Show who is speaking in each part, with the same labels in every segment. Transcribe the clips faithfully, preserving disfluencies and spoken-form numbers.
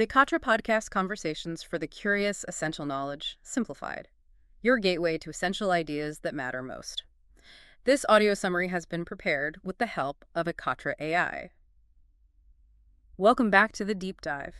Speaker 1: The Katra Podcast Conversations for the Curious Essential Knowledge Simplified, your gateway to essential ideas that matter most. This audio summary has been prepared with the help of a Katra A I. Welcome back to the deep dive.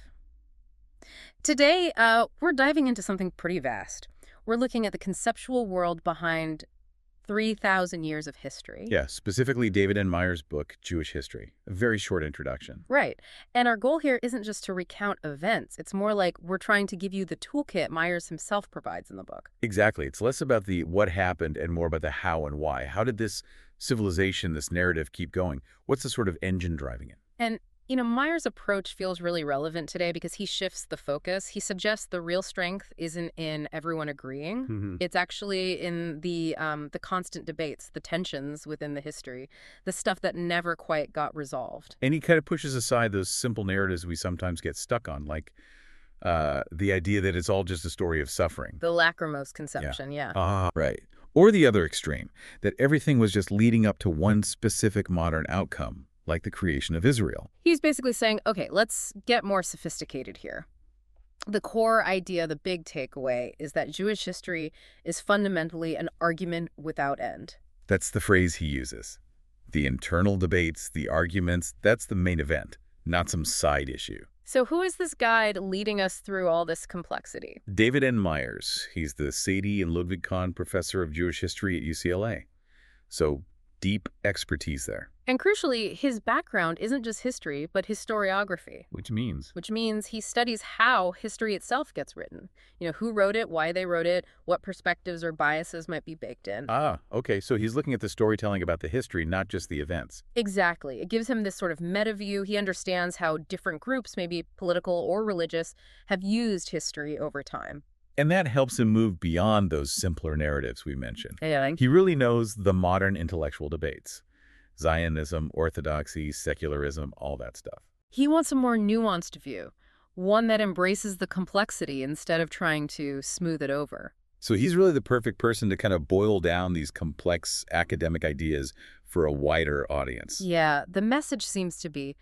Speaker 1: Today, uh, we're diving into something pretty vast. We're looking at the conceptual world behind three thousand years of history.
Speaker 2: Yeah, specifically David N. Meyer's book, Jewish History. A very short introduction.
Speaker 1: Right. And our goal here isn't just to recount events. It's more like we're trying to give you the toolkit Myers himself provides in the book.
Speaker 2: Exactly. It's less about the what happened and more about the how and why. How did this civilization, this narrative keep going? What's the sort of engine driving it?
Speaker 1: And You know, Myers' approach feels really relevant today because he shifts the focus. He suggests the real strength isn't in everyone agreeing.
Speaker 2: Mm-hmm.
Speaker 1: It's actually in the um, the constant debates, the tensions within the history, the stuff that never quite got resolved.
Speaker 2: And he kind of pushes aside those simple narratives we sometimes get stuck on, like uh, the idea that it's all just a story of suffering.
Speaker 1: The lachrymose conception, yeah.
Speaker 2: Ah, right. Or the other extreme, that everything was just leading up to one specific modern outcome, like the creation of Israel.
Speaker 1: He's basically saying, okay, let's get more sophisticated here. The core idea, the big takeaway, is that Jewish history is fundamentally an argument without end.
Speaker 2: That's the phrase he uses. The internal debates, the arguments, that's the main event, not some side issue.
Speaker 1: So who is this guide leading us through all this complexity?
Speaker 2: David N. Myers. He's the Sadie and Ludwig Kahn Professor of Jewish History at U C L A. So deep expertise there.
Speaker 1: And crucially, his background isn't just history, but historiography.
Speaker 2: Which means?
Speaker 1: Which means he studies how history itself gets written. You know, who wrote it, why they wrote it, what perspectives or biases might be baked in.
Speaker 2: Ah, okay. So he's looking at the storytelling about the history, not just the events.
Speaker 1: Exactly. It gives him this sort of meta view. He understands how different groups, maybe political or religious, have used history over time.
Speaker 2: And that helps him move beyond those simpler narratives we mentioned.
Speaker 1: Yeah.
Speaker 2: He really knows the modern intellectual debates. Zionism, orthodoxy, secularism, all that stuff.
Speaker 1: He wants a more nuanced view, one that embraces the complexity instead of trying to smooth it over.
Speaker 2: So he's really the perfect person to kind of boil down these complex academic ideas for a wider audience.
Speaker 1: Yeah, the message seems to be,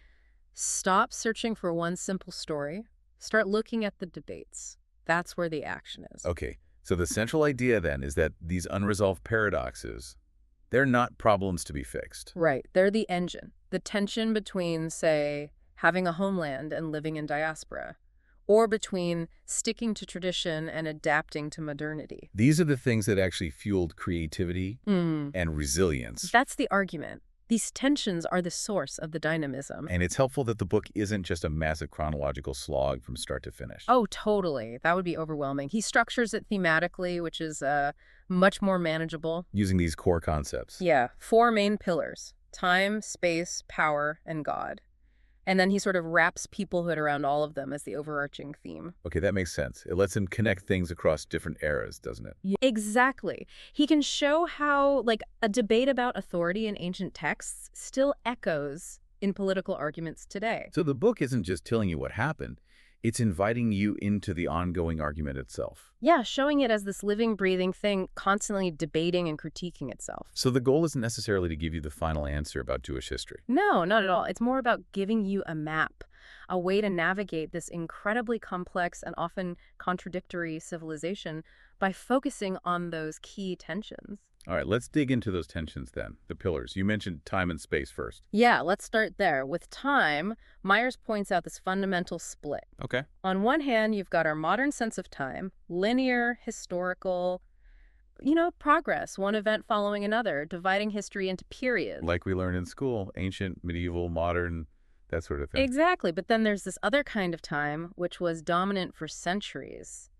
Speaker 1: stop searching for one simple story, start looking at the debates. That's where the action is.
Speaker 2: Okay, so the central idea then is that these unresolved paradoxes, they're not problems to be fixed.
Speaker 1: Right. They're the engine. The tension between, say, having a homeland and living in diaspora, or between sticking to tradition and adapting to modernity.
Speaker 2: These are the things that actually fueled creativity
Speaker 1: Mm.
Speaker 2: and resilience.
Speaker 1: That's the argument. These tensions are the source of the dynamism.
Speaker 2: And it's helpful that the book isn't just a massive chronological slog from start to finish.
Speaker 1: Oh, totally. That would be overwhelming. He structures it thematically, which is uh, much more manageable.
Speaker 2: Using these core concepts.
Speaker 1: Yeah, four main pillars: time, space, power, and God. And then he sort of wraps peoplehood around all of them as the overarching theme.
Speaker 2: Okay, that makes sense. It lets him connect things across different eras, doesn't it?
Speaker 1: Exactly. He can show how, like, a debate about authority in ancient texts still echoes in political arguments today.
Speaker 2: So the book isn't just telling you what happened, it's inviting you into the ongoing argument itself.
Speaker 1: Yeah, showing it as this living, breathing thing, constantly debating and critiquing itself.
Speaker 2: So the goal isn't necessarily to give you the final answer about Jewish history.
Speaker 1: No, not at all. It's more about giving you a map, a way to navigate this incredibly complex and often contradictory civilization by focusing on those key tensions.
Speaker 2: All right, let's dig into those tensions then, the pillars. You mentioned time and space first.
Speaker 1: Yeah, let's start there. With time, Myers points out this fundamental split.
Speaker 2: Okay.
Speaker 1: On one hand, you've got our modern sense of time, linear, historical, you know, progress, one event following another, dividing history into periods.
Speaker 2: Like we learned in school, ancient, medieval, modern, that sort of thing.
Speaker 1: Exactly. But then there's this other kind of time, which was dominant for centuries.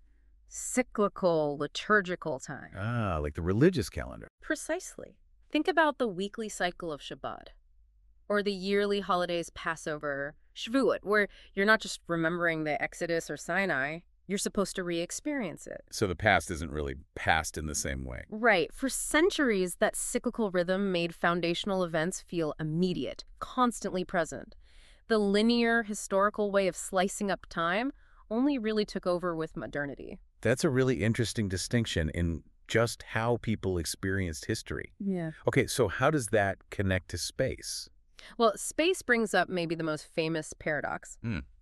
Speaker 1: Cyclical, liturgical time.
Speaker 2: Ah, like the religious calendar.
Speaker 1: Precisely. Think about the weekly cycle of Shabbat, or the yearly holidays Passover, Shavuot, where you're not just remembering the Exodus or Sinai, you're supposed to re-experience it.
Speaker 2: So the past isn't really past in the same way.
Speaker 1: Right. For centuries, that cyclical rhythm made foundational events feel immediate, constantly present. The linear, historical way of slicing up time only really took over with modernity.
Speaker 2: That's a really interesting distinction in just how people experienced history.
Speaker 1: Yeah.
Speaker 2: Okay, so how does that connect to space?
Speaker 1: Well, space brings up maybe the most famous paradox.
Speaker 2: Mm.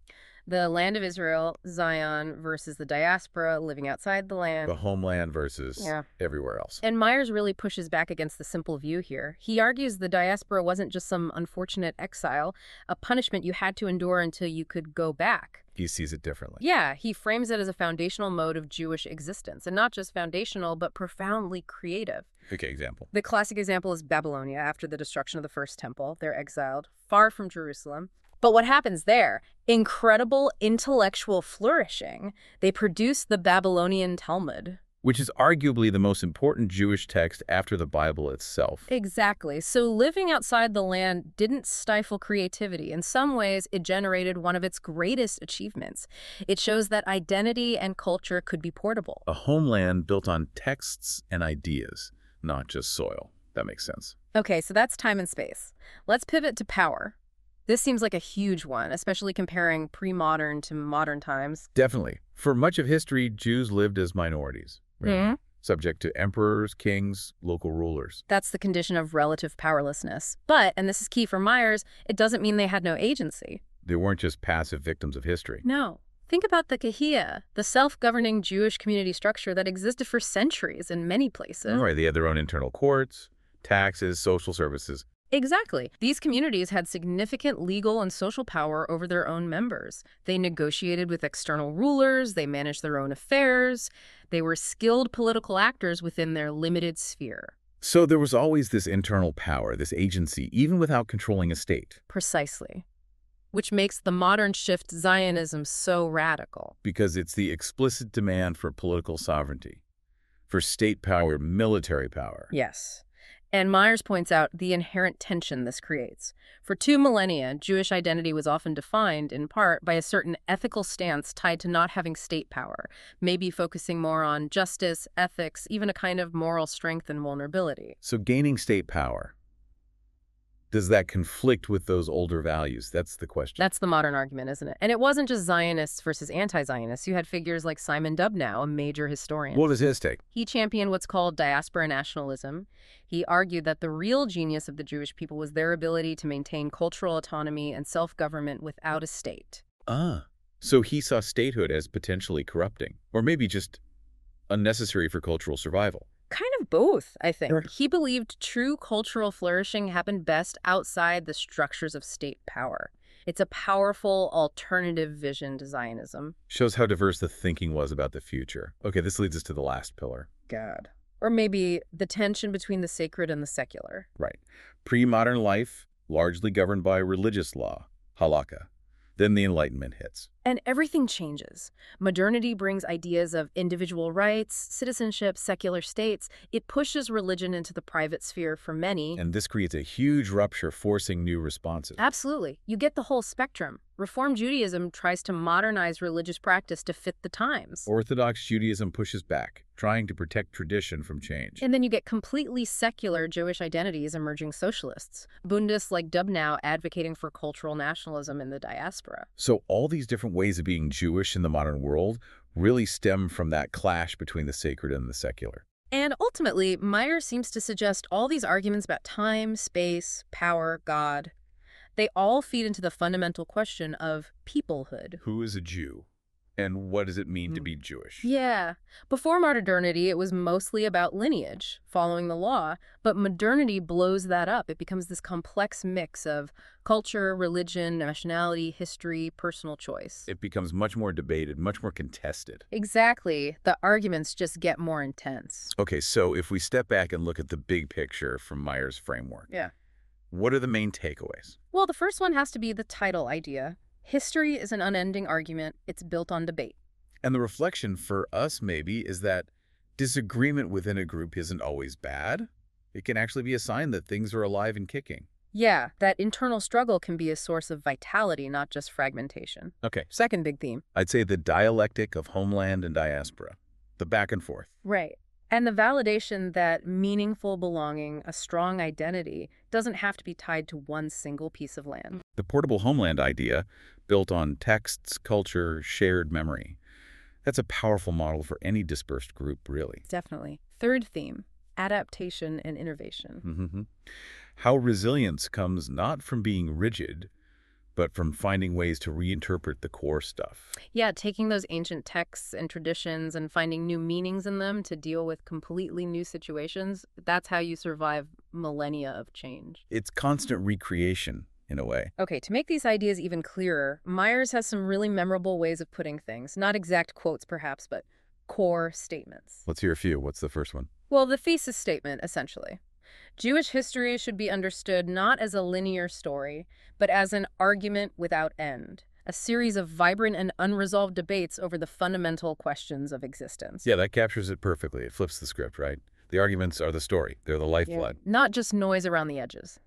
Speaker 1: The land of Israel, Zion, versus the diaspora living outside the land.
Speaker 2: The homeland versus
Speaker 1: Yeah.
Speaker 2: everywhere else.
Speaker 1: And Myers really pushes back against the simple view here. He argues the diaspora wasn't just some unfortunate exile, a punishment you had to endure until you could go back.
Speaker 2: He sees it differently.
Speaker 1: Yeah, he frames it as a foundational mode of Jewish existence, and not just foundational, but profoundly creative.
Speaker 2: Okay, example.
Speaker 1: The classic example is Babylonia after the destruction of the first temple. They're exiled, far from Jerusalem. But what happens there? Incredible intellectual flourishing. They produce the Babylonian Talmud.
Speaker 2: Which is arguably the most important Jewish text after the Bible itself.
Speaker 1: Exactly. So living outside the land didn't stifle creativity. In some ways, it generated one of its greatest achievements. It shows that identity and culture could be portable.
Speaker 2: A homeland built on texts and ideas, not just soil. That makes sense.
Speaker 1: Okay, so that's time and space. Let's pivot to power. This seems like a huge one, especially comparing pre-modern to modern times.
Speaker 2: Definitely. For much of history, Jews lived as minorities, right?
Speaker 1: Mm-hmm.
Speaker 2: Subject to emperors, kings, local rulers.
Speaker 1: That's the condition of relative powerlessness. But, and this is key for Myers, it doesn't mean they had no agency.
Speaker 2: They weren't just passive victims of history.
Speaker 1: No. Think about the Kahiyah, the self-governing Jewish community structure that existed for centuries in many places.
Speaker 2: Right, they had their own internal courts, taxes, social services.
Speaker 1: Exactly. These communities had significant legal and social power over their own members. They negotiated with external rulers, they managed their own affairs, they were skilled political actors within their limited sphere.
Speaker 2: So there was always this internal power, this agency, even without controlling a state.
Speaker 1: Precisely. Which makes the modern shift Zionism so radical.
Speaker 2: Because it's the explicit demand for political sovereignty, for state power, military power.
Speaker 1: Yes. And Myers points out the inherent tension this creates. For two millennia, Jewish identity was often defined, in part, by a certain ethical stance tied to not having state power, maybe focusing more on justice, ethics, even a kind of moral strength and vulnerability.
Speaker 2: So gaining state power, does that conflict with those older values? That's the question.
Speaker 1: That's the modern argument, isn't it? And it wasn't just Zionists versus anti-Zionists. You had figures like Simon Dubnow, a major historian.
Speaker 2: What was his take?
Speaker 1: He championed what's called diaspora nationalism. He argued that the real genius of the Jewish people was their ability to maintain cultural autonomy and self-government without a state.
Speaker 2: Ah, so he saw statehood as potentially corrupting, or maybe just unnecessary for cultural survival.
Speaker 1: Kind of both, I think.
Speaker 2: Sure.
Speaker 1: He believed true cultural flourishing happened best outside the structures of state power. It's a powerful alternative vision to Zionism.
Speaker 2: Shows how diverse the thinking was about the future. Okay, this leads us to the last pillar.
Speaker 1: God. Or maybe the tension between the sacred and the secular.
Speaker 2: Right. Pre-modern life, largely governed by religious law, halakha. Then the Enlightenment hits.
Speaker 1: And everything changes. Modernity brings ideas of individual rights, citizenship, secular states. It pushes religion into the private sphere for many.
Speaker 2: And this creates a huge rupture, forcing new responses.
Speaker 1: Absolutely. You get the whole spectrum. Reform Judaism tries to modernize religious practice to fit the times.
Speaker 2: Orthodox Judaism pushes back, trying to protect tradition from change.
Speaker 1: And then you get completely secular Jewish identities emerging socialists. Bundists like Dubnow advocating for cultural nationalism in the diaspora.
Speaker 2: So all these different ways of being Jewish in the modern world really stem from that clash between the sacred and the secular.
Speaker 1: And ultimately, Myers seems to suggest all these arguments about time, space, power, God, they all feed into the fundamental question of peoplehood.
Speaker 2: Who is a Jew? And what does it mean to be Jewish?
Speaker 1: Yeah. Before modernity, it was mostly about lineage, following the law. But modernity blows that up. It becomes this complex mix of culture, religion, nationality, history, personal choice.
Speaker 2: It becomes much more debated, much more contested.
Speaker 1: Exactly. The arguments just get more intense.
Speaker 2: Okay, so if we step back and look at the big picture from Myers' framework,
Speaker 1: Yeah.
Speaker 2: what are the main takeaways?
Speaker 1: Well, the first one has to be the title idea. History is an unending argument. It's built on debate.
Speaker 2: And the reflection for us, maybe, is that disagreement within a group isn't always bad. It can actually be a sign that things are alive and kicking.
Speaker 1: Yeah, that internal struggle can be a source of vitality, not just fragmentation.
Speaker 2: Okay,
Speaker 1: Second big theme.
Speaker 2: I'd say the dialectic of homeland and diaspora, the back and forth.
Speaker 1: Right. And the validation that meaningful belonging, a strong identity, doesn't have to be tied to one single piece of land.
Speaker 2: The portable homeland idea, built on texts, culture, shared memory. That's a powerful model for any dispersed group, really.
Speaker 1: Definitely. Third theme, adaptation and innovation.
Speaker 2: Mm-hmm. How resilience comes not from being rigid, but from finding ways to reinterpret the core stuff.
Speaker 1: Yeah, taking those ancient texts and traditions and finding new meanings in them to deal with completely new situations, that's how you survive millennia of change.
Speaker 2: It's constant recreation, in a way.
Speaker 1: Okay, to make these ideas even clearer, Myers has some really memorable ways of putting things. Not exact quotes, perhaps, but core statements.
Speaker 2: Let's hear a few. What's the first one?
Speaker 1: Well, the thesis statement, essentially. Jewish history should be understood not as a linear story, but as an argument without end, a series of vibrant and unresolved debates over the fundamental questions of existence.
Speaker 2: Yeah, that captures it perfectly. It flips the script, right? The arguments are the story. They're the lifeblood.
Speaker 1: Yeah. Not just noise around the edges.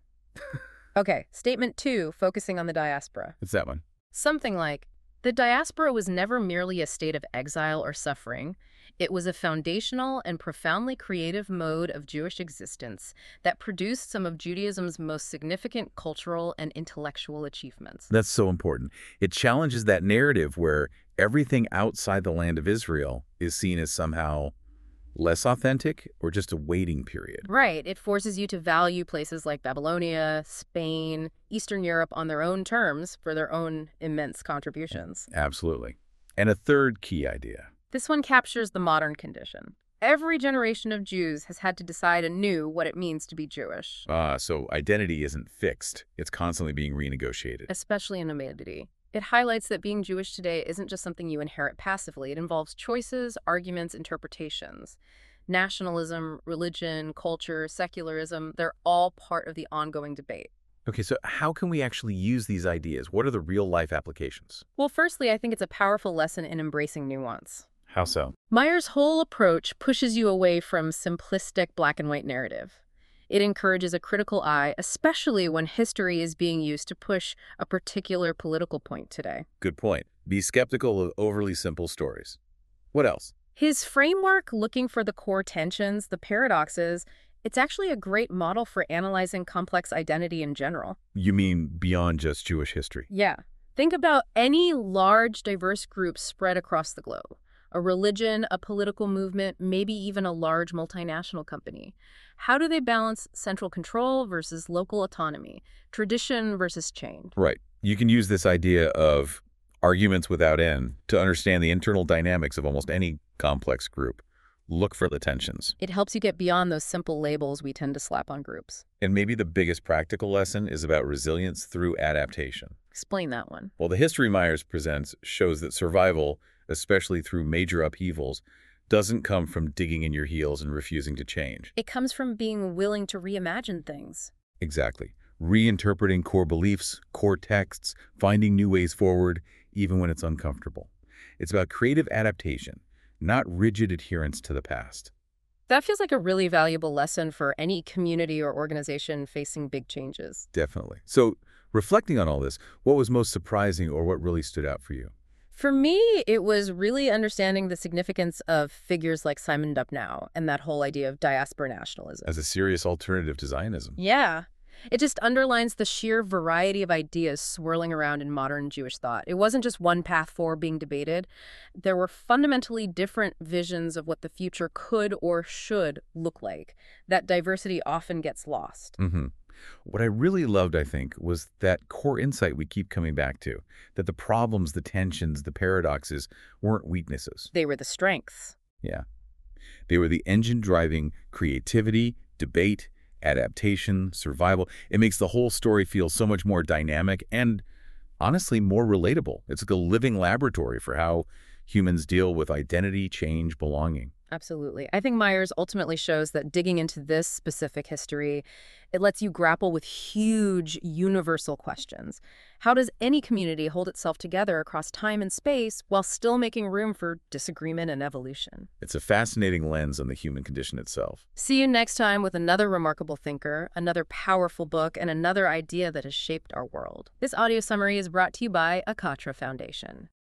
Speaker 1: Okay, statement two, focusing on the diaspora.
Speaker 2: It's that one.
Speaker 1: Something like, the diaspora was never merely a state of exile or suffering. It was a foundational and profoundly creative mode of Jewish existence that produced some of Judaism's most significant cultural and intellectual achievements.
Speaker 2: That's so important. It challenges that narrative where everything outside the land of Israel is seen as somehow less authentic or just a waiting period.
Speaker 1: Right. It forces you to value places like Babylonia, Spain, Eastern Europe on their own terms for their own immense contributions.
Speaker 2: Absolutely. And a third key idea.
Speaker 1: This one captures the modern condition. Every generation of Jews has had to decide anew what it means to be Jewish.
Speaker 2: Ah, so identity isn't fixed. It's constantly being renegotiated.
Speaker 1: Especially in humanity. It highlights that being Jewish today isn't just something you inherit passively. It involves choices, arguments, interpretations. Nationalism, religion, culture, secularism, they're all part of the ongoing debate.
Speaker 2: Okay, so how can we actually use these ideas? What are the real-life applications?
Speaker 1: Well, firstly, I think it's a powerful lesson in embracing nuance.
Speaker 2: How so?
Speaker 1: Myers' whole approach pushes you away from simplistic black and white narrative. It encourages a critical eye, especially when history is being used to push a particular political point today.
Speaker 2: Good point. Be skeptical of overly simple stories. What else?
Speaker 1: His framework, looking for the core tensions, the paradoxes, it's actually a great model for analyzing complex identity in general.
Speaker 2: You mean beyond just Jewish history?
Speaker 1: Yeah. Think about any large, diverse group spread across the globe. A religion, a political movement, maybe even a large multinational company. How do they balance central control versus local autonomy, tradition versus change?
Speaker 2: Right. You can use this idea of arguments without end to understand the internal dynamics of almost any complex group. Look for the tensions.
Speaker 1: It helps you get beyond those simple labels we tend to slap on groups.
Speaker 2: And maybe the biggest practical lesson is about resilience through adaptation.
Speaker 1: Explain that one.
Speaker 2: Well, the history Myers presents shows that survival, especially through major upheavals, doesn't come from digging in your heels and refusing to change.
Speaker 1: It comes from being willing to reimagine things.
Speaker 2: Exactly. Reinterpreting core beliefs, core texts, finding new ways forward, even when it's uncomfortable. It's about creative adaptation, not rigid adherence to the past.
Speaker 1: That feels like a really valuable lesson for any community or organization facing big changes.
Speaker 2: Definitely. So, reflecting on all this, what was most surprising or what really stood out for you?
Speaker 1: For me, it was really understanding the significance of figures like Simon Dubnow and that whole idea of diaspora nationalism.
Speaker 2: As a serious alternative to Zionism.
Speaker 1: Yeah. It just underlines the sheer variety of ideas swirling around in modern Jewish thought. It wasn't just one path forward being debated. There were fundamentally different visions of what the future could or should look like. That diversity often gets lost.
Speaker 2: Mm-hmm. What I really loved, I think, was that core insight we keep coming back to, that the problems, the tensions, the paradoxes weren't weaknesses.
Speaker 1: They were the strengths.
Speaker 2: Yeah. They were the engine driving creativity, debate, adaptation, survival. It makes the whole story feel so much more dynamic and, honestly, more relatable. It's like a living laboratory for how humans deal with identity, change, belonging.
Speaker 1: Absolutely. I think Myers ultimately shows that digging into this specific history, it lets you grapple with huge universal questions. How does any community hold itself together across time and space while still making room for disagreement and evolution?
Speaker 2: It's a fascinating lens on the human condition itself.
Speaker 1: See you next time with another remarkable thinker, another powerful book, and another idea that has shaped our world. This audio summary is brought to you by Akatra Foundation.